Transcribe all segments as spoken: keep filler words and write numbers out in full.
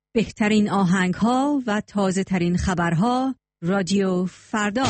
بهترین آهنگ‌ها و تازه‌ترین خبرها رادیو فردا.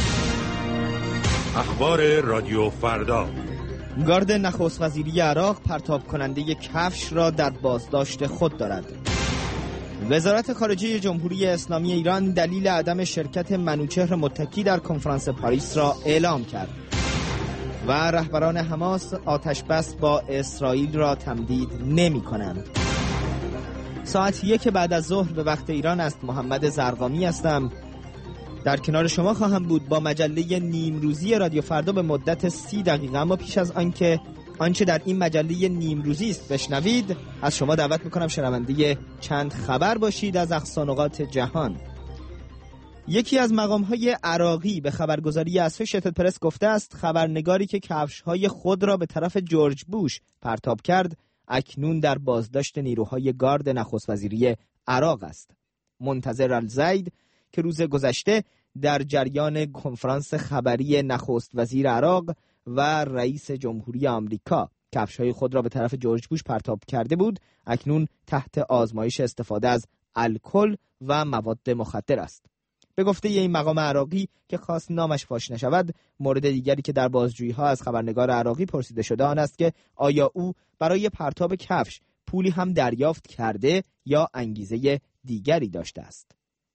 اخبار رادیو فردا. گارد نخست وزیری عراق پرتاب کننده کفش را در بازداشت خود دارد. وزارت خارجه جمهوری اسلامی ایران دلیل عدم شرکت منوچهر متکی در کنفرانس پاریس را اعلام کرد و رهبران حماس آتش بس با اسرائیل را تمدید نمی کنند. ساعت یک بعد از ظهر به وقت ایران است. محمد زرقامی هستم، در کنار شما خواهم بود با مجله نیمروزی رادیو فردا به مدت سی دقیقه. اما پیش از آنکه آنچه در این مجله نیمروزی است بشنوید، از شما دعوت میکنم شنونده چند خبر باشید از اقصانقاط جهان. یکی از مقام‌های عراقی به خبرگزاری اسوشیتد پرس گفته است خبرنگاری که کفش‌های خود را به طرف جورج بوش پرتاب کرد اکنون در بازداشت نیروهای گارد نخست وزیری عراق است. منتظر الزید که روز گذشته در جریان کنفرانس خبری نخست وزیر عراق و رئیس جمهوری آمریکا کفش‌های خود را به طرف جورج بوش پرتاب کرده بود، اکنون تحت آزمایش استفاده از الکل و مواد مخدر است. به گفته این مقام عراقی که خواست نامش فاش نشود، مورد دیگری که در بازجویی‌ها از خبرنگار عراقی پرسیده شده آن است که آیا او برای پرتاب کفش پولی هم دریافت کرده یا انگیزه دیگری داشته است.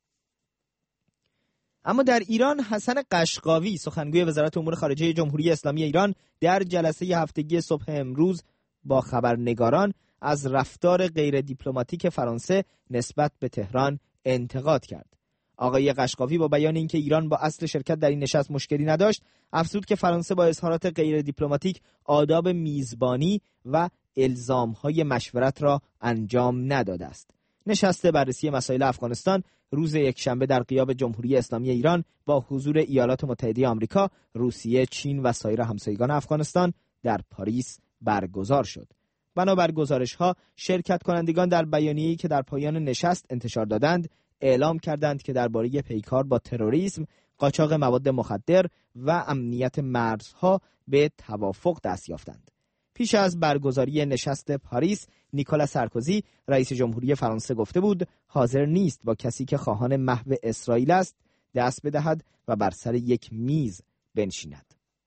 اما در ایران حسن قشقاوی سخنگوی وزارت امور خارجه جمهوری اسلامی ایران در جلسه هفتگی صبح امروز با خبرنگاران از رفتار غیر دیپلماتیک فرانسه نسبت به تهران انتقاد کرد. آقای قشقاوی با بیان اینکه ایران با اصل شرکت در این نشست مشکلی نداشت، افزود که فرانسه با اظهارات غیر دیپلماتیک آداب میزبانی و الزام‌های مشورت را انجام نداده است. نشست بررسی مسائل افغانستان روز یکشنبه در غیاب جمهوری اسلامی ایران با حضور ایالات متحده آمریکا، روسیه، چین و سایر همسایگان افغانستان در پاریس برگزار شد. بنابر گزارش‌ها شرکت کنندگان در بیانیه‌ای که در پایان نشست انتشار دادند اعلام کردند که درباره پیکار با تروریسم، قاچاق مواد مخدر و امنیت مرزها به توافق دست یافتند. پیش از برگزاری نشست پاریس، نیکولا سارکوزی رئیس جمهوری فرانسه گفته بود حاضر نیست با کسی که خواهان محو اسرائیل است دست بدهد و بر سر یک میز بنشیند.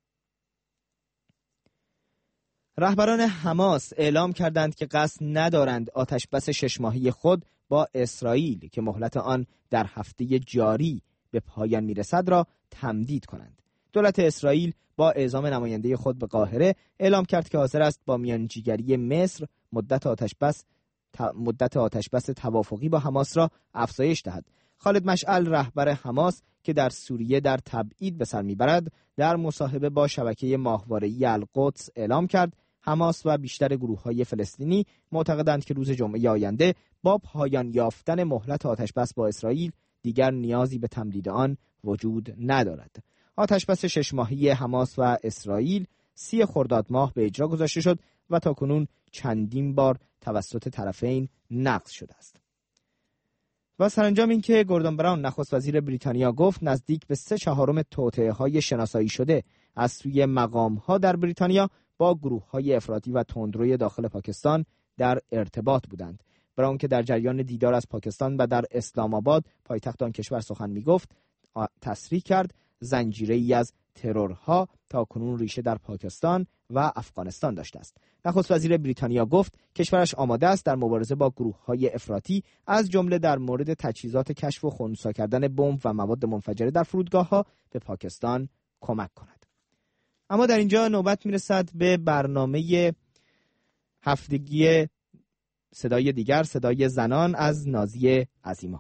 رهبران حماس اعلام کردند که قصد ندارند آتش بس شش ماهه خود با اسرائیل که مهلت آن در هفته جاری به پایان میرسد را تمدید کنند. دولت اسرائیل با اعزام نماینده خود به قاهره اعلام کرد که حاضر است با میانجیگری مصر مدت آتش بس مدت آتش بس توافقی با حماس را افزایش دهد. خالد مشعل رهبر حماس که در سوریه در تبعید به سر میبرد، در مصاحبه با شبکه ماهواره‌ای القدس اعلام کرد حماس و بیشتر گروه‌های فلسطینی معتقدند که روز جمعه آینده با پایان یافتن مهلت آتش بس با اسرائیل دیگر نیازی به تمدید آن وجود ندارد. آتش بس شش ماهه حماس و اسرائیل سی خرداد ماه به اجرا گذاشته شد و تاکنون چندین بار توسط طرفین نقض شده است. و سرانجام این که گوردون براون نخست وزیر بریتانیا گفت نزدیک به سه چهارم توطئه‌های شناسایی شده از سوی مقام‌ها در بریتانیا با گروه‌های افراطی و تندروی داخل پاکستان در ارتباط بودند. براون که در جریان دیدار از پاکستان و در اسلام آباد پایتخت آن کشور سخن می‌گفت، تصریح کرد زنجیره‌ای از ترورها تاکنون ریشه در پاکستان و افغانستان داشته است. نخست وزیر بریتانیا گفت کشورش آماده است در مبارزه با گروه‌های افراطی از جمله در مورد تجهیزات کشف و خنثی کردن بمب و مواد منفجره در فرودگاه‌ها به پاکستان کمک کند. اما در اینجا نوبت میرسد به برنامه هفتگی صدای دیگر، صدای زنان از نازیه عظیما.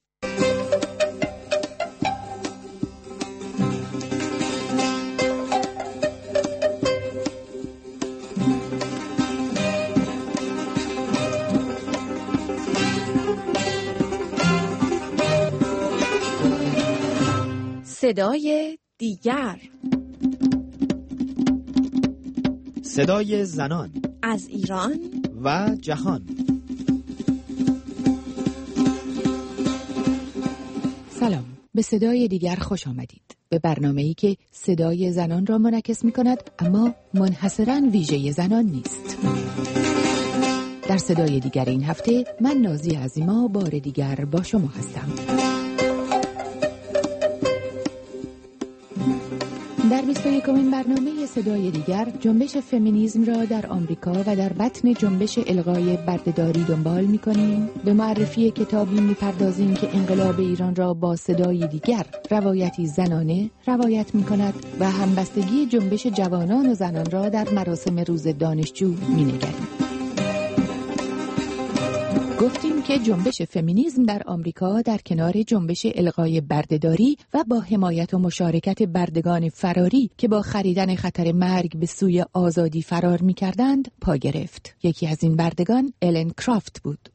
صدای دیگر، صدای زنان از ایران و جهان. سلام، به صدای دیگر خوش آمدید. به برنامه‌ای که صدای زنان را منعکس می‌کند اما منحصراً ویژه زنان نیست. در صدای دیگر این هفته من نازی عظیما بار دیگر با شما هستم. در بیست و یکمین برنامه صدای دیگر جنبش فمینیسم را در آمریکا و در بطن جنبش الغای بردهداری دنبال می‌کنیم. به معرفی کتابی می‌پردازیم که انقلاب ایران را با صدای دیگر روایتی زنانه روایت می‌کند و همبستگی جنبش جوانان و زنان را در مراسم روز دانشجو می‌نگریم. گفتیم که جنبش فمینیسم در آمریکا در کنار جنبش الغای بردهداری و با حمایت و مشارکت بردگان فراری که با خریدن خطر مرگ به سوی آزادی فرار می‌کردند پا گرفت. یکی از این بردگان الن کرافت بود.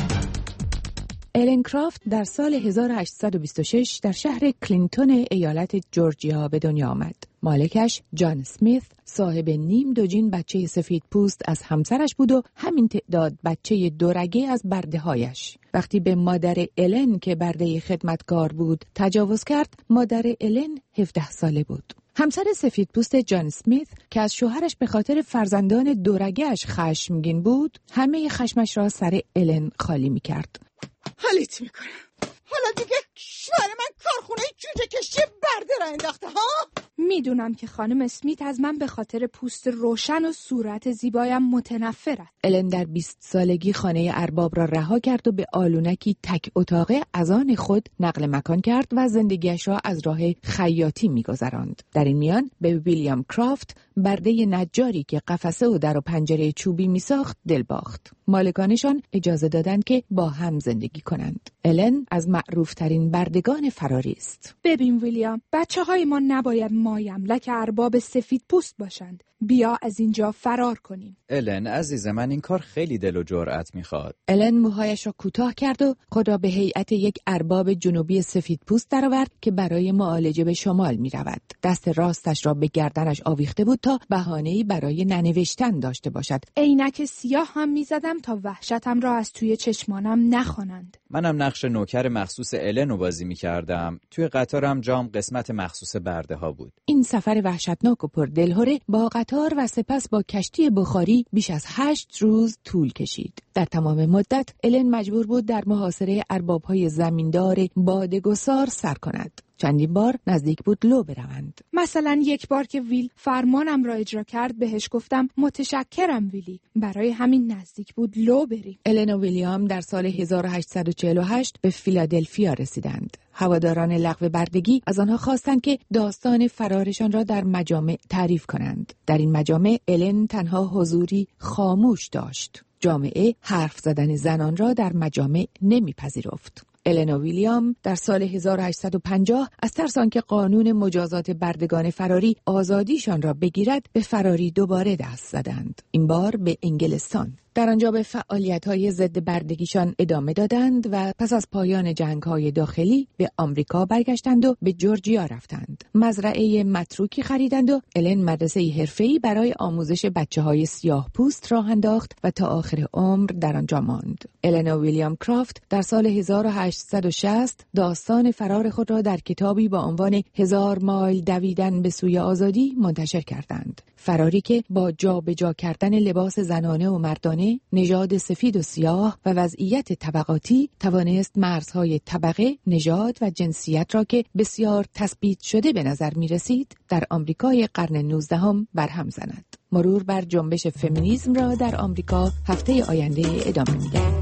الن کرافت در سال هزار و هشتصد و بیست و شش در شهر کلینتون ایالت جورجیا به دنیا آمد. مالکش جان اسمیت صاحب نیم دوجین بچه سفید پوست از همسرش بود و همین تعداد بچه دورگه از برده‌هایش. وقتی به مادر الن که برده خدمتگار بود تجاوز کرد، مادر الن هفده ساله بود. همسر سفید پوست جان اسمیت که از شوهرش به خاطر فرزندان دورگه‌اش خشمگین بود، همه خشمش را سر الن خالی می‌کرد. حالیت میکنم. حالا دیگه شوهر من کارخونه جوجه کشی برده را انداخته ها؟ میدونم که خانم اسمیت از من به خاطر پوست روشن و صورت زیبایم متنفرت. الن در بیست سالگی خانه ارباب را رها کرد و به آلونکی تک اتاقه از آن خود نقل مکان کرد و زندگیش را از راه خیاطی می‌گذراند. در این میان به ویلیام کرافت، برده نجاری که قفسه و در و پنجره چوبی می‌ساخت، دل باخت. مالکانشان اجازه دادند که با هم زندگی کنند. الن از معروف‌ترین بردگان فراری است. ببین ویلیام، بچه‌های ما نباید مایملک ارباب سفید پوست باشند. بیا از اینجا فرار کنیم. الن عزیز من، این کار خیلی دل و جرأت میخواد. الن موهایش را کوتاه کرد و خود را به هیئت یک ارباب جنوبی سفید پوست درآورد که برای معالجه به شمال میرود. دست راستش را به گردنش آویخته بود تا بهانه‌ای برای ننوشتن داشته باشد. عینک سیاه هم میزدم تا وحشتم را از توی چشمانم نخوانند. منم نقش نوکر مخصوص الن رو بازی میکردم. توی قطارم جام قسمت مخصوص برده ها بود. این سفر وحشتناک و پر دلهره با قطار و سپس با کشتی بخاری بیش از هشت روز طول کشید. در تمام مدت الن مجبور بود در محاصره ارباب‌های زمیندار باده‌گسار سر کند. چندین بار نزدیک بود لو بروند. مثلا یک بار که ویل فرمانم را اجرا کرد بهش گفتم متشکرم ویلی، برای همین نزدیک بود لو بریم. الن و ویلیام در سال هزار و هشتصد و چهل و هشت به فیلادلفیا رسیدند. هواداران لغو بردگی از آنها خواستند که داستان فرارشان را در مجامع تعریف کنند. در این مجامع الن تنها حضوری خاموش داشت. جامعه حرف زدن زنان را در مجامع نمیپذیرفت. الن و ویلیام در سال هزار و هشتصد و پنجاه از ترس آنکه قانون مجازات بردگان فراری آزادیشان را بگیرد به فراری دوباره دست زدند. این بار به انگلستان. در آنجا به فعالیت‌های ضد بردگیشان ادامه دادند و پس از پایان جنگ‌های داخلی به آمریکا برگشتند و به جورجیا رفتند. مزرعه متروکی خریدند و الن مدرسه حرفه‌ای برای آموزش بچه‌های سیاه‌پوست راه انداخت و تا آخر عمر در آنجا ماند. الن و ویلیام کرافت در سال هزار و هشتصد و شصت داستان فرار خود را در کتابی با عنوان هزار مایل دویدن به سوی آزادی منتشر کردند. فراری که با جابجا کردن لباس زنانه و مردانه، نژاد سفید و سیاه و وضعیت طبقاتی توانست مرزهای طبقه، نژاد و جنسیت را که بسیار تثبیت شده به نظر می رسید در آمریکای قرن نوزدهم برهم زند. مرور بر جنبش فمینیسم را در آمریکا هفته آینده ادامه می دهیم.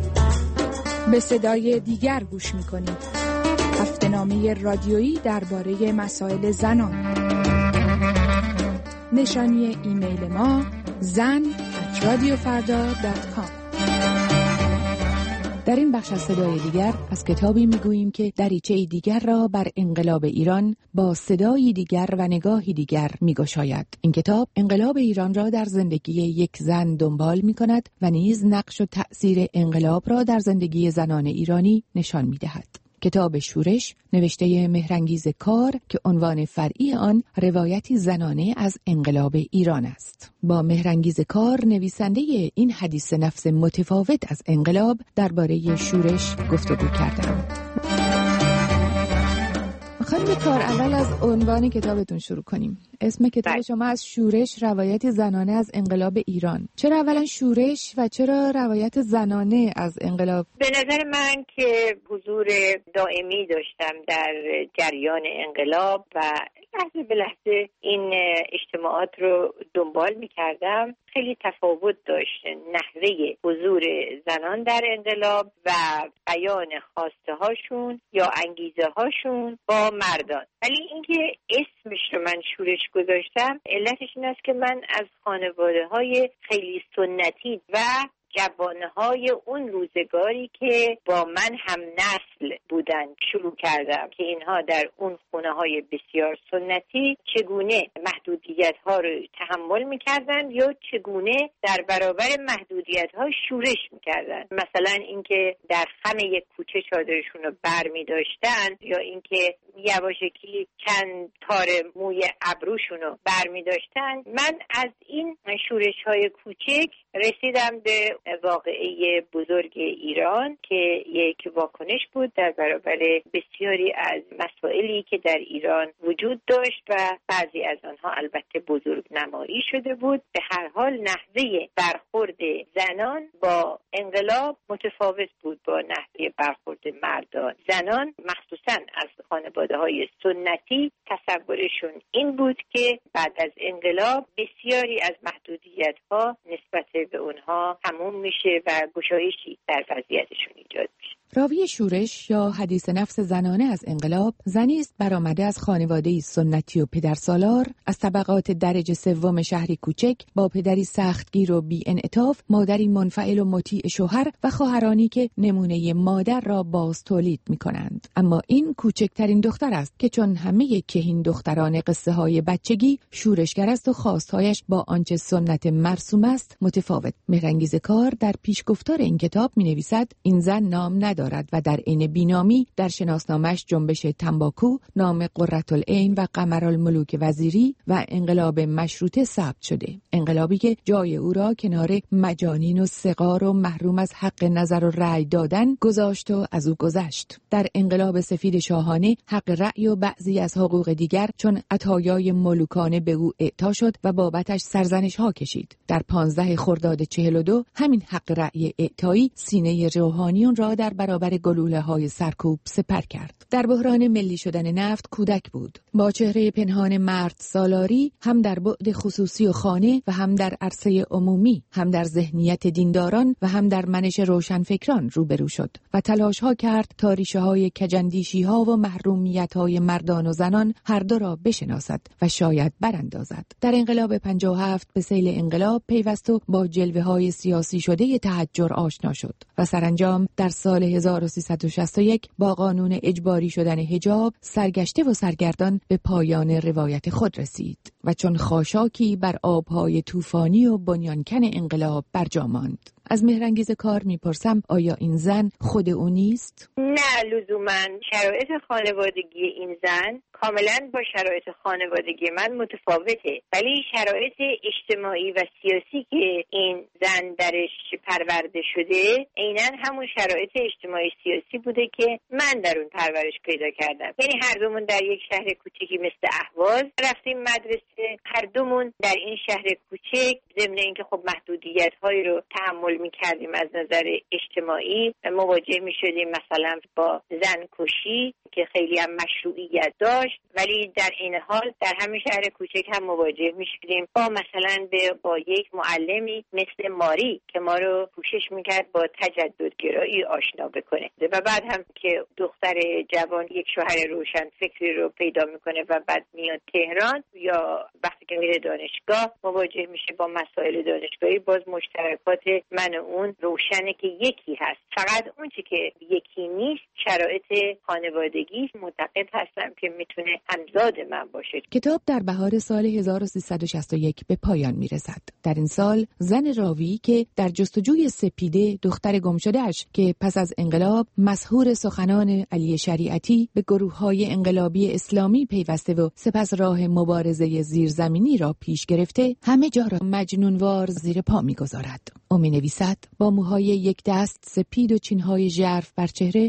به صدای دیگر گوش می کنید. هفته‌نامه رادیویی درباره مسائل زنان. نشانی ایمیل ما زن ات رادیو فردا دات کام. در این بخش از صدای دیگر از کتابی میگوییم که دریچه دیگر را بر انقلاب ایران با صدایی دیگر و نگاهی دیگر میگشاید. این کتاب انقلاب ایران را در زندگی یک زن دنبال میکند و نیز نقش و تأثیر انقلاب را در زندگی زنان ایرانی نشان میدهد. کتاب شورش نوشته مهرانگیز کار که عنوان فرعی آن روایتی زنانه از انقلاب ایران است. با مهرانگیز کار نویسنده این حدیث نفس متفاوت از انقلاب درباره شورش گفتگو کردم. خانم بریم کار اول از عنوان کتابتون شروع کنیم. اسم کتاب شما از شورش روایت زنانه از انقلاب ایران. چرا اولا شورش و چرا روایت زنانه از انقلاب؟ به نظر من که حضور دائمی داشتم در جریان انقلاب و لحظه به لحظه این اجتماعات رو دنبال می‌کردم. خیلی تفاوت داشت نحوه حضور زنان در انقلاب و بیان خواسته هاشون یا انگیزه هاشون با مردان. ولی اینکه اسمش رو من شورش گذاشتم علتش این است که من از خانواده های خیلی سنتی و جوانه های اون روزگاری که با من هم نسل بودن شروع کردم که اینها در اون خونه های بسیار سنتی چگونه محدودیت ها رو تحمل میکردن یا چگونه در برابر محدودیت ها شورش میکردن. مثلا اینکه در خم یک کوچه چادرشون رو بر میداشتن یا اینکه یواشکی چند تار موی ابروشون رو بر میداشتن. من از این شورش های کوچک رسیدم به واقعه بزرگ ایران که یک واکنش بود در برابر بسیاری از مسائلی که در ایران وجود داشت و بعضی از آنها البته بزرگ نمایی شده بود. به هر حال نحوه برخورد زنان با انقلاب متفاوت بود با نحوه برخورد مردان. زنان مخصوصا از خانواده های سنتی تصورشون این بود که بعد از انقلاب بسیاری از محدودیت ها نسبت به اونها تموم میشه و گشایشی در وضعیتشون ایجاد میشه. راوی شورش یا حدیث نفس زنانه از انقلاب زنی است برآمده از خانواده‌ای سنتی و پدرسالار از طبقات درجه سوم شهری کوچک با پدری سختگیر و بی‌انعطاف، مادری منفعل و مطیع شوهر و خواهرانی که نمونه مادر را باز تولید می‌کنند. اما این کوچکترین دختر است که چون همه کهین دختران قصه های بچگی شورشگر است و خواستهایش با آنچه سنت مرسوم است متفاوت. مهرانگیز کار در پیشگفتار این کتاب می‌نویسد این زن نام ندارد و در عین بینامی در شناسنامه‌اش جنبش تنباکو، نام قرةالعین و قمرالملوک وزیری و انقلاب مشروطه ثبت شده. انقلابی که جای او را کنار مجانین و صغار و محروم از حق نظر و رأی دادن گذاشت و از او گذشت. در انقلاب سفید شاهانه حق رأی و بعضی از حقوق دیگر چون عطایای ملوکانه به او اعطا شد و بابتش سرزنش ها کشید. در پانزده خرداد چهل و دو همین حق رأی اعطایی سینه روحانیون را در برابر گلوله های سرکوب سپر کرد. در بحران ملی شدن نفت کودک بود. با چهره پنهان مرد سالاری هم در بعد خصوصی و خانه و هم در عرصه عمومی، هم در ذهنیت دینداران و هم در منش روشنفکران روبرو شد و تلاش ها کرد تا ریشه های کجندیشی ها و محرومیت های مردان و زنان هر دو را بشناسد و شاید براندازد. در انقلاب پنجاه و هفت به سیل انقلاب پیوست و با جلوه های سیاسی شده تحجر آشنا شد و سرانجام در سال هزار و سیصد و شصت و یک با قانون اجباری شدن حجاب سرگشته و سرگردان به پایان روایت خود رسید و چون خاشاکی بر آبهای طوفانی و بنیانکن انقلاب برجا ماند. از مهرانگیز کار میپرسم آیا این زن خود او نیست؟ نه لزوماً. شرایط خانوادگی این زن کاملا با شرایط خانوادگی من متفاوته، ولی شرایط اجتماعی و سیاسی که این زن درش پرورده شده عیناً همون شرایط اجتماعی سیاسی بوده که من در اون پرورش پیدا کردم. یعنی هر دومون در یک شهر کوچیکی مثل اهواز رفتیم مدرسه، هر دومون در این شهر کوچک ضمن اینکه خب محدودیت‌هایی رو تحمل می‌کردیم از نظر اجتماعی مواجه می‌شدیم، مثلا با زن کشی که خیلی هم مشروعیت داشت، ولی در این حال در همین شهر کوچک هم مواجه می‌شدیم با مثلا به با یک معلمی مثل ماری که ما رو کوشش می‌کرد با تجددگرایی آشنا بکنه و بعد هم که دختر جوان یک شوهر روشن فکری رو پیدا می‌کنه و بعد میاد تهران یا وقتی که میره دانشگاه مواجه میشه با مسائل دانشگاهی. باز مشترکات من و اون روشنه که یکی هست، فقط اون چی که یکی نیست شرایط خانوادگی. معتقد هستم که میتونه همزاد من باشه. کتاب در بهار سال هزار و سیصد و شصت و یک به پایان میرسد. در این سال زن راوی که در جستجوی سپیده دختر گمشده‌اش که پس از انقلاب مسحور سخنان علی شریعتی به گروه‌های انقلابی اسلامی پیوسته و سپس راه مبارزه زیرزمینی را پیش گرفته همه جا را مجنونوار زیر پا می‌گذارد. او می‌نویسد با موهای یک دست سپید و چین‌های ژرف بر چهره، شماره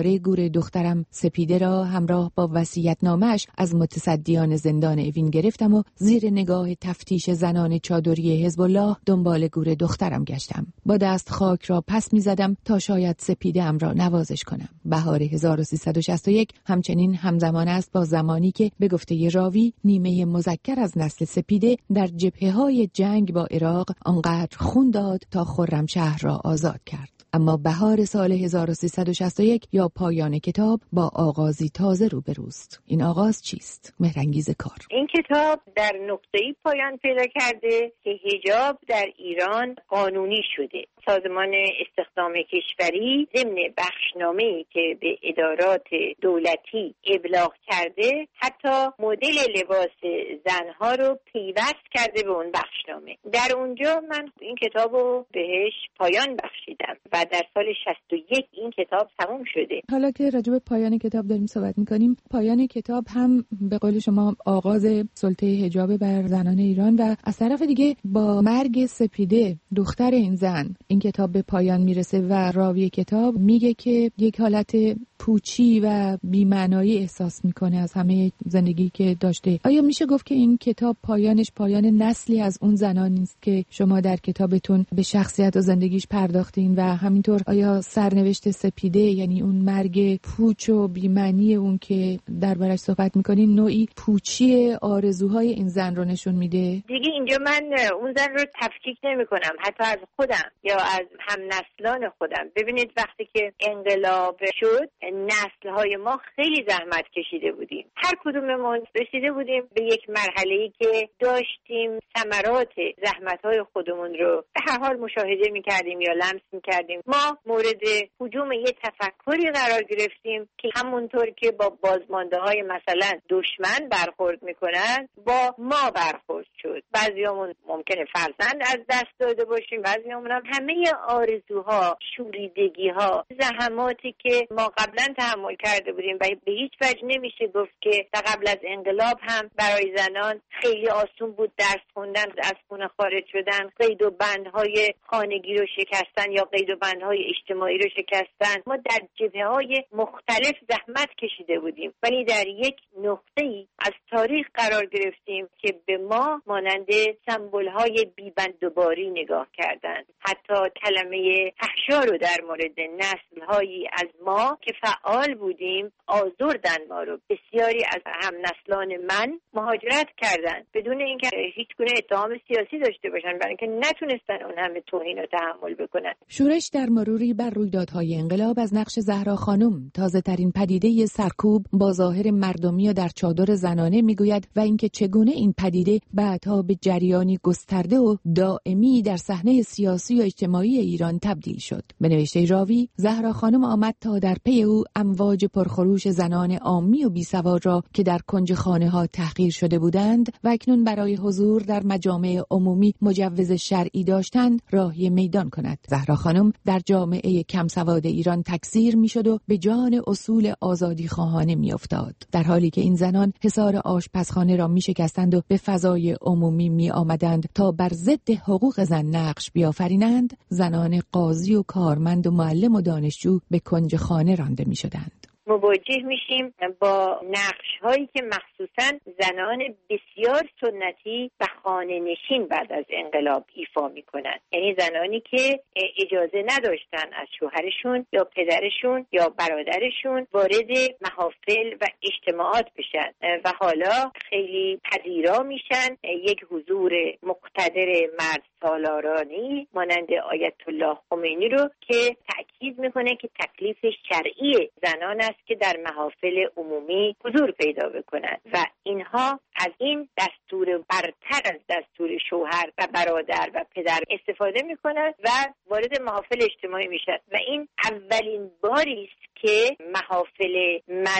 بهاره گور دخترم سپیده را همراه با وصیت‌نامه‌اش از متصدیان زندان اوین گرفتم و زیر نگاه تفتیش زنان چادری حزب الله دنبال گور دخترم گشتم. با دست خاک را پس می‌زدم تا شاید سپیده ام را نوازش کنم. بهار هزار و سیصد و شصت و یک همچنین همزمان است با زمانی که به گفته راوی نیمه مذکر از نسل سپیده در جبهه‌های جنگ با عراق آنقدر خون داد تا خرمشهر را آزاد کرد. اما بهار سال هزار و سیصد و شصت و یک یا پایان کتاب با آغازی تازه روبروست. این آغاز چیست؟ مهرانگیز کار. این کتاب در نقطه‌ای پایان پیدا کرده که حجاب در ایران قانونی شده. سازمان استخدام کشوری ضمن بخشنامه‌ای که به ادارات دولتی ابلاغ کرده حتی مدل لباس زنها رو پیوست کرده به اون بخشنامه. در اونجا من این کتاب رو بهش پایان بخشیدم و در سال شصت و یک این کتاب تموم شده. حالا که راجع به پایان کتاب داریم صحبت می‌کنیم، پایان کتاب هم به قول شما آغاز سلطه حجاب بر زنان ایران و از طرف دیگه با مرگ سپیده دختر این زن این کتاب به پایان میرسه و راوی کتاب میگه که یک حالت پوچی و بی‌معنایی احساس میکنه از همه زندگی که داشته. آیا میشه گفت که این کتاب پایانش پایان نسلی از اون زنان نیست که شما در کتابتون به شخصیت و زندگیش پرداختین و همینطور آیا سرنوشت سپیده یعنی اون مرگ پوچ و بی‌معنی اون که دربارش صحبت میکنین نوعی پوچی آرزوهای این زن رو نشون میده؟ دیگه اینجا من اون زن رو تفکیک نمیکنم حتی از خودم یا از هم نسلان خودم. ببینید وقتی که انقلاب شد نسل‌های ما خیلی زحمت کشیده بودیم. هر کدوممون رسیده بودیم به یک مرحله‌ای که داشتیم ثمرات زحمت‌های خودمون رو به هر حال مشاهده می‌کردیم یا لمس می‌کردیم. ما مورد هجوم یه تفکری قرار گرفتیم که همونطور که با بازمانده‌های مثلا دشمن برخورد می‌کنن با ما برخورد شد. بعضیامون ممکنه فرزند از دست داده باشیم، بعضیامون هم همه آرزوها، شوریدگی‌ها، زحماتی که ما قبلا تحمل کرده بودیم و به هیچ وجه نمیشه گفت که تا قبل از انقلاب هم برای زنان خیلی آسون بود درس خوندن، از خونه خارج شدن، قید و بندهای خانگی رو شکستن یا قید و بندهای اجتماعی رو شکستن. ما در جبهه‌های مختلف زحمت کشیده بودیم ولی در یک نقطه‌ای از تاریخ قرار گرفتیم که به ما مانند سمبول‌های بی‌بندوباری نگاه کردند. حتی کلمه فحشا رو در مورد نسل‌هایی از ما که فعال بودیم آزردن ما رو. بسیاری از هم نسلان من مهاجرت کردند بدون اینکه هیچ گونه اتهام سیاسی داشته باشن، برای اینکه نتونستن اون همه توهین رو تحمل بکنن. شورش در مروری بر رویدادهای انقلاب از نقش زهرا خانم، تازه ترین پدیده سرکوب با ظاهر مردمی و در چادر زنانه میگوید و اینکه چگونه این پدیده بعدها به جریانی گسترده و دائمی در صحنه سیاسی و اجتماعی ایران تبدیل شد. به نوشته راوی، زهرا خانم آمد تا در پی او امواج پرخروش زنان عامی و بیسواد را که در کنج خانه‌ها تحقیر شده بودند و اکنون برای حضور در مجامع عمومی مجوز شرعی داشتند راهی میدان کند. زهرا خانم در جامعه کم سواد ایران تکثیر میشد و به جان اصول آزادی خواهانه میافتاد، در حالی که این زنان حصار آشپزخانه را میشکستند و به فضای عمومی می آمدند تا بر ضد حقوق زن نقش بیافرینند. زنان قاضی و کارمند و معلم و دانشجو به کنج خانه رانده می شدند. مواجه میشیم با نقش هایی که مخصوصا زنان بسیار سنتی و خانه نشین بعد از انقلاب ایفا میکنن. یعنی زنانی که اجازه نداشتن از شوهرشون یا پدرشون یا برادرشون وارد محافل و اجتماعات بشن و حالا خیلی پذیرا میشن یک حضور مقتدر مرد سالارانی مانند آیت الله خمینی رو که تأکید میکنه که تکلیف شرعی زنان است که در محافل عمومی حضور پیدا بکنند و اینها از این دستور برتر از دستور شوهر و برادر و پدر استفاده میکنند و وارد محافل اجتماعی میشن و این اولین باری است که محافل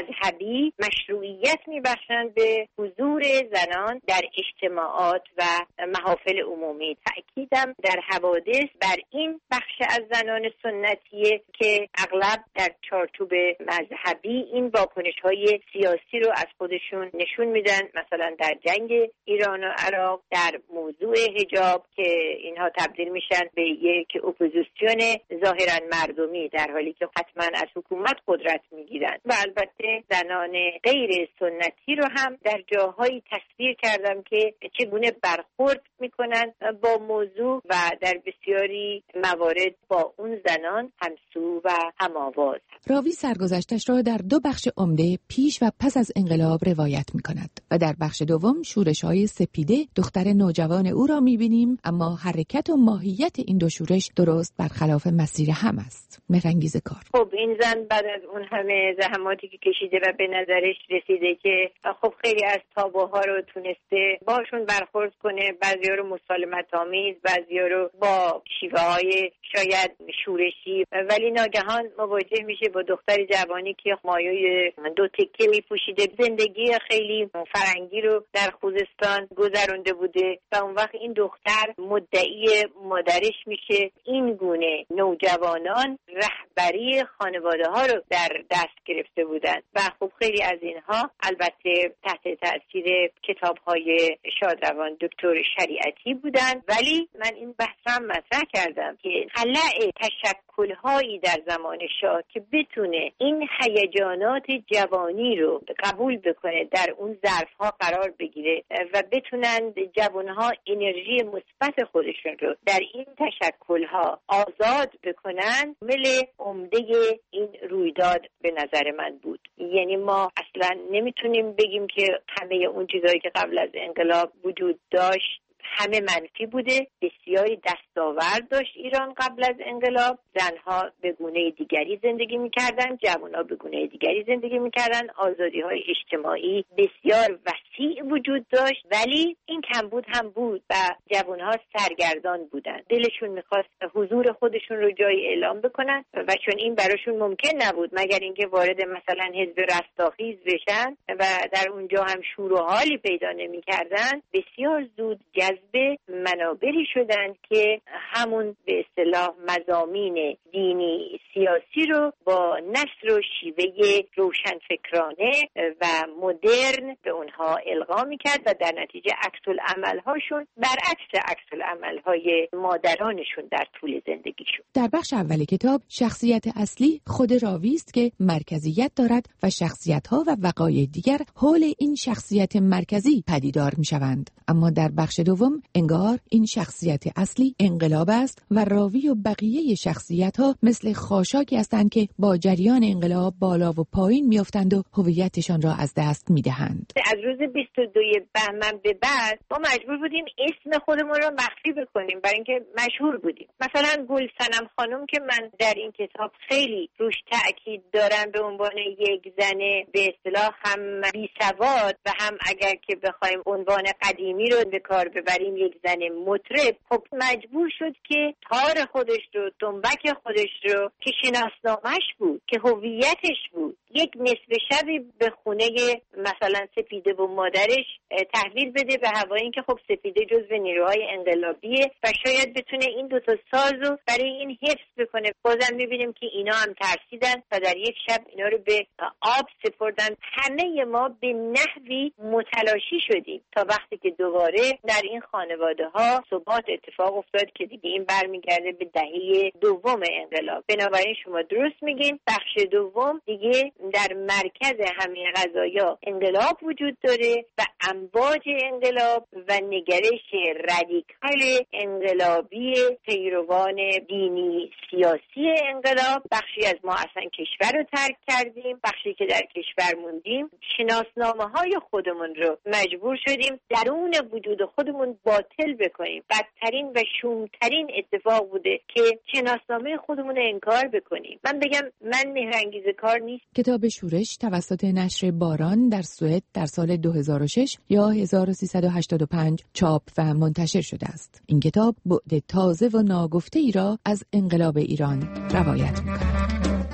مذهبی مشروعیت میبخشند به حضور زنان در اجتماعات و محافل عمومی. تأکیدم در حوادث بر این بخش از زنان سنتیه که اغلب در چارچوب مذهبی این واکنش‌های سیاسی رو از خودشون نشون میدن. مثلا مثلا در جنگ ایران و عراق، در موضوع حجاب که اینها تبدیل میشن به یک اپوزیسیون ظاهرا مردمی در حالی که حتما از حکومت قدرت میگیرن. و البته زنان غیر سنتی رو هم در جاهایی تصویر کردم که چگونه برخورد میکنن با موضوع و در بسیاری موارد با اون زنان همسو و هم‌آواز. راوی سرگذشتش را در دو بخش عمده پیش و پس از انقلاب روایت می‌کند و در بخش دوم شورش‌های سپیده دختر نوجوان او را می‌بینیم، اما حرکت و ماهیت این دو شورش درست برخلاف مسیر هم است. مهرانگیز کار. خب این زن بعد از اون همه زحماتی که کشیده و به نظرش رسیده که خب خیلی از تابوها رو تونسته باشون برخورد کنه، بعضیا رو مسالمت آمیز، بعضیا رو با شیوه‌های شاید شورشی، ولی ناگهان مواجه میشه با دختر جوانی که مایه دو تکه میپوشیده، زندگی خیلی فرنگی رو در خوزستان گذرونده بوده و اون وقت این دختر مدعی مادرش میشه. این گونه نوجوانان رهبری خانواده ها رو در دست گرفته بودن و خب خیلی از اینها البته تحت تاثیر کتاب های شادروان دکتر شریعتی بودن. ولی من این بحث هم مطرح کردم که خلأ تشکل هایی در زمان شاه که بتونه این هیجانات جوانی رو قبول بکنه، در اون ظرف ها قرار بگیره و بتونن جوان ها انرژی مثبت خودشون رو در این تشکل ها آزاد بکنن، مل عمده این رویداد به نظر من بود. یعنی ما اصلا نمیتونیم بگیم که همه اون چیزایی که قبل از انقلاب وجود داشت همه منفی بوده. بسیاری دستاورد داشت ایران قبل از انقلاب. زنها به گونه دیگری زندگی میکردن، جوانها به گونه دیگری زندگی میکردن، آزادی های اجتماعی بسیار وسیع وجود داشت، ولی این کمبود هم بود و جوانها سرگردان بودن. دلشون میخواست حضور خودشون رو جایی اعلام بکنن و چون این براشون ممکن نبود مگر اینکه وارد مثلا حزب رستاخیز بشن و در اونجا هم شور و حالی پیدا نمیکردن، بسیار زود به منابری شدند که همون به اصطلاح مضامین دینی سیاسی رو با نثر و شیوه روشنفکرانه و مدرن به اونها القا میکرد و در نتیجه عکس العمل‌هاشون برعکس عکس العمل‌های مادرانشون در طول زندگیشون. در بخش اول کتاب شخصیت اصلی خود راوی است که مرکزیت دارد و شخصیت‌ها و وقایع دیگر حول این شخصیت مرکزی پدیدار میشوند. اما در بخش دوم انگار این شخصیت اصلی انقلاب است و راوی و بقیه شخصیت‌ها مثل خاشاکی هستند که با جریان انقلاب بالا و پایین میافتند و هویتشان را از دست میدهند. از روز بیست و دو بهمن به بعد ما مجبور بودیم اسم خودمون را مخفی بکنیم برای اینکه مشهور بودیم. مثلا گلصنم خانم که من در این کتاب خیلی روش تأکید دارم به عنوان یک زن به اصطلاح هم بی سواد و هم اگر که بخوایم عنوان قدیمی رو به کار ببریم یک زن مطرب، خب مجبور شد که تار خودش رو، دنبک خودش رو که شناسنامش بود، که هویتش بود، یک نصف شبی به خونه مثلا سپیده و مادرش تحویل بده به هوای اینکه خب سپیده جزو نیروهای انقلابیه و شاید بتونه این دو تا سازو برای این حفظ بکنه. بازم میبینیم که اینا هم ترسیدن و در یک شب اینا رو به آب سپردن. همه ما به نحوی متلاشی شدیم تا وقتی که دوباره در این خانواده ها ثبات اتفاق افتاد که دیگه این برمیگرده به دهه دوم انقلاب. بنابراین شما درست میگین، بخش دوم دیگه در مرکز همه قضایا انقلاب وجود داره و امواج انقلاب و نگرش رادیکال انقلابی پیروان دینی سیاسی انقلاب. بخشی از ما اصلا کشور رو ترک کردیم، بخشی که در کشور موندیم شناسنامه های خودمون رو مجبور شدیم درون وجود خودمون باطل بکنیم. بدترین و شومترین اتفاق بوده که شناسنامه خودمون رو انکار بکنیم. من بگم من مهرانگیز کار نیست. کتاب شورش توسط نشر باران در سوئد در سال دو هزار و شش یا هزار و سیصد و هشتاد و پنج چاپ و منتشر شده است. این کتاب بعد تازه و ناگفته ای را از انقلاب ایران روایت می‌کند.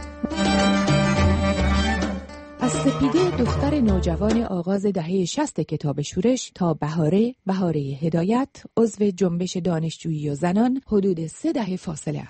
از سپیده دختر نوجوان آغاز دهه شصت کتاب شورش تا بهاره، بهاره هدایت، عضو جنبش دانشجویی و زنان حدود سه دهه فاصله است.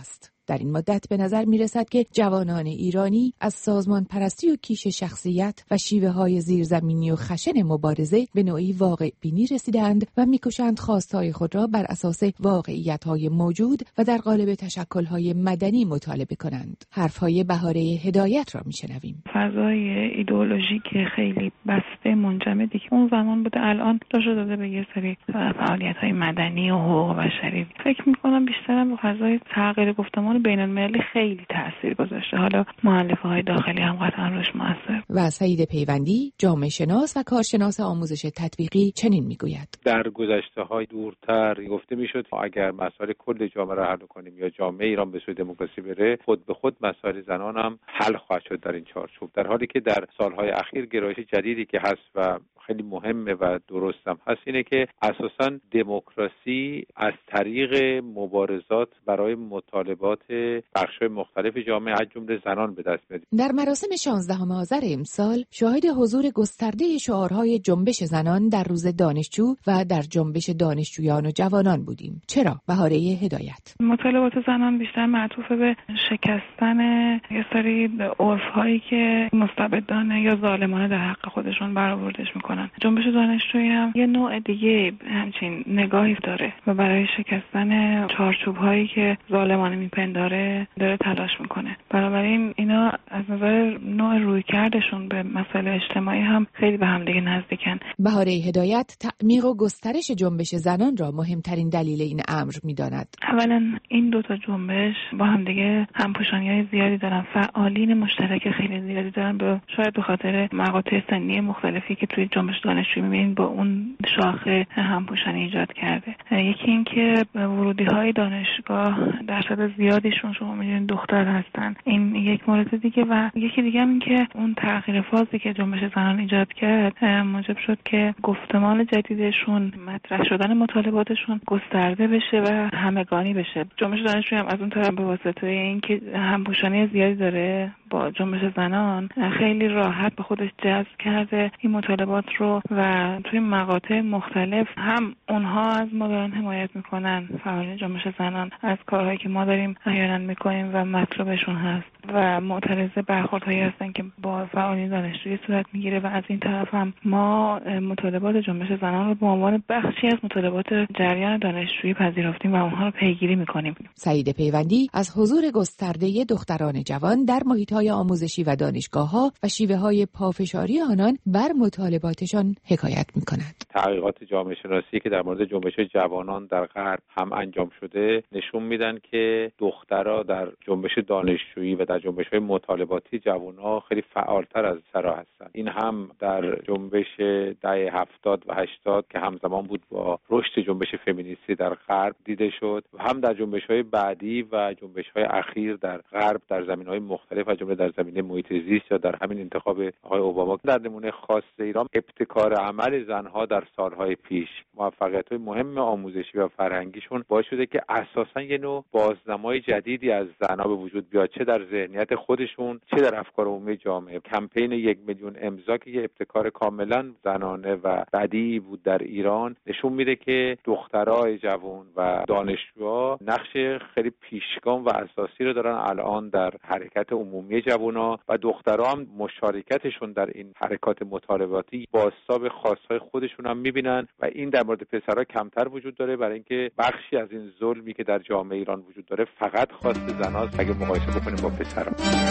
در این مدت به نظر می‌رسد که جوانان ایرانی از سازمان پرستی و کیش شخصیت و شیوه های زیرزمینی و خشن مبارزه به نوعی واقع بینی رسیدند و می‌کوشند خواستهای خود را بر اساس واقعیت‌های موجود و در قالب تشکل‌های مدنی مطالبه کنند. حرف‌های بهاره هدایت را می‌شنویم. فضای ایدئولوژی که خیلی بسته منجمدی که اون زمان بوده الان جاشو داده به یه سری فعالیت‌های مدنی و حقوق بشری. فکر می‌کنم بیشتر به فضای تغییر گفتمان بین‌المللی خیلی تاثیر گذاشته. حالا مؤلفه‌های داخلی هم قطعا روش موثر. و سعید پیوندی، جامعه شناس و کارشناس آموزش تطبیقی چنین میگوید: در گذشته‌های دورتر گفته میشد اگر مسائل کل جامعه را حل کنیم یا جامعه ایران به سوی دموکراسی بره، خود به خود مسائل زنان هم حل خواهد شد در این چارچوب. در حالی که در سالهای اخیر گرایش جدیدی که هست و خیلی مهمه و درست هم هست اینه که اساساً دموکراسی از طریق مبارزات برای مطالبات بخش‌های مختلف جامعه از جمله زنان به دست میاد. در مراسم شانزدهم آذر امسال شاهد حضور گسترده شعارهای جنبش زنان در روز دانشجو و در جنبش دانشجویان و جوانان بودیم. چرا؟ بهاره هدایت: مطالبات زنان بیشتر معطوف به شکستن یه سری عرف‌هایی که مستبدانه یا ظالمانه در حق خودشون برآوردش میکنن. جنبش دانشجویی هم یه نوع دیگه همچین نگاهی داره و برای شکستن چارچوب‌هایی که ظالمانه میپنداره داره تلاش میکنه. بنابراین اینا از نظر نوع رویکردشون به مسائل اجتماعی هم خیلی به هم دیگه نزدیکن. بهاره هدایت تعمیق و گسترش جنبش زنان را مهمترین دلیل این امر میداند. اولا این دو تا جنبش با هم دیگه همپوشانی‌های زیادی دارن، فعالین مشترک خیلی زیادی دارن، به شاید به خاطر مقاطع سنی مختلفی که توی جنبش دانشجویی می‌بینید با اون شاخه همپوشانی ایجاد کرده. یکی این که ورودی‌های دانشگاه درصد زیادیشون شما می‌بینید دختر هستن، این یک مورد دیگه. و یکی دیگه هم این که اون تغییر فازی که جنبش زنان ایجاد کرد موجب شد که گفتمان جدیدشون، مطرح شدن مطالباتشون گسترده بشه و همگانی بشه. جنبش دانشجویی هم از اون طرف به واسطه اینکه همپوشانی زیادی داره با جنبش زنان خیلی راحت به خودش جذب کرده این مطالبات رو و توی مقاطع مختلف هم اونها از ما دارن حمایت میکنن، فعالین جنبش زنان از کارهایی که ما داریم احیانا میکنیم و مطلوبشون هست و معترض برخوردهایی هستن که با فعالین دانشجویی صورت میگیره و از این طرف هم ما مطالبات جنبش زنان رو به عنوان بخشی از مطالبات جریان دانشجویی پذیرفتیم و اونها رو پیگیری میکنیم. سعید پیوندی از حضور گسترده دختران جوان در محیط‌های آموزشی و دانشگاه‌ها و شیوه‌های پافشاری آنان بر مطالباتشان حکایت می‌کند. تحقیقات جامعه شناسی که در مورد جنبش جوانان در غرب هم انجام شده نشون میدن که دخترها در جنبش دانشجویی و در جنبش‌های مطالباتی جوان‌ها خیلی فعالتر از پسرها هستن. این هم در جنبش دهه هفتاد و هشتاد که همزمان بود با رشد جنبش فمینیستی در غرب دیده شد و هم در جنبش‌های بعدی و جنبش‌های اخیر در غرب در زمینه‌های مختلف از جمله در زمینه محیط زیست یا در همین انتخاب آقای اوباما. در نمونه خاص ایران ابتکار عمل زنها در سالهای پیش، موفقیت‌های مهم آموزشی و فرهنگیشون باعث شده که اساساً یه نوع بازنمای جدیدی از زنها به وجود بیاد، چه در ذهنیت خودشون چه در افکار عمومی جامعه. کمپین یک میلیون امضا که یه ابتکار کاملا زنانه و بدیعی بود در ایران نشون میده که دخترای جوان و دانشجوها نقش خیلی پیشگام و اساسی رو دارن الان در حرکت عمومی جوونا و دخترها هم مشارکتشون در این حرکات مطالباتی بازتاب خاصهای خودشون هم میبینن و این در مورد پسرها کمتر وجود داره، برای اینکه بخشی از این ظلمی که در جامعه ایران وجود داره فقط خواست زناست اگه مقایسه بکنیم با پسرها.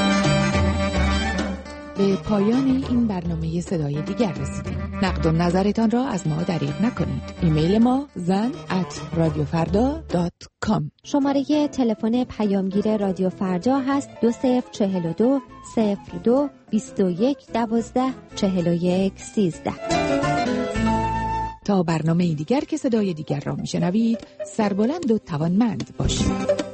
به پایان این برنامه صدای دیگر رسیدیم. نقد و نظرتان را از ما دریغ نکنید. ایمیل ما زن ات رادیو فردا دات کام. شماره تلفن پیامگیر رادیو فردا هست دو صفر چهل و دو صفر دو بیست و یک دوازده چهل و یک سیزده. تا برنامه دیگر که صدای دیگر را میشنوید سربلند و توانمند باشید.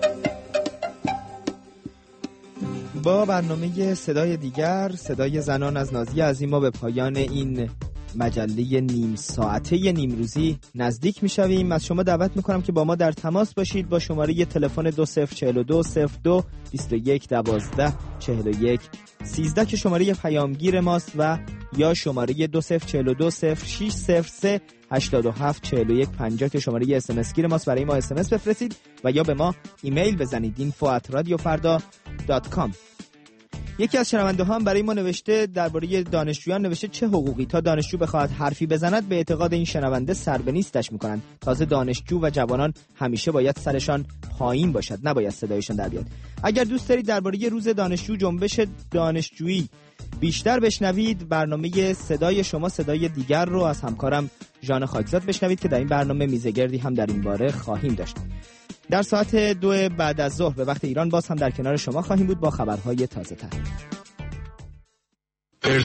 با برنامه صدای دیگر، صدای زنان از نازیه عظیم، ما به پایان این مجله نیم ساعته نیمروزی نزدیک میشویم. از شما دعوت میکنم که با ما در تماس باشید با شماره تلفن دو صفر چهل و دو صفر دو بیست و یک دوازده چهل و یک سیزده که شماره پیامگیر ماست و یا شماره دو صفر چهل و دو صفر شش صفر سه هشتاد و هفت چهل و یک پنجاه که شماره اس ام اس گیر ماست. برای ما اس ام اس بفرستید و یا به ما ایمیل بزنید اینفو ات رادیو فردا دات کام. یکی از شنونده ها هم برای ما نوشته درباره دانشجویان، نوشته چه حقوقی تا دانشجو بخواد حرفی بزند به اعتقاد این شنونده سر به نیستش میکنند. تازه دانشجو و جوانان همیشه باید سرشان پایین باشد، نباید صدایشان در بیاد. اگر دوست دارید درباره روز دانشجو، جنبش دانشجویی بیشتر بشنوید، برنامه صدای شما صدای دیگر رو از همکارم ژان خاکزاد بشنوید که در این برنامه میزگردی هم در این باره خواهیم داشت. در ساعت دو بعد از ظهر به وقت ایران باز هم در کنار شما خواهیم بود با خبرهای تازه تر.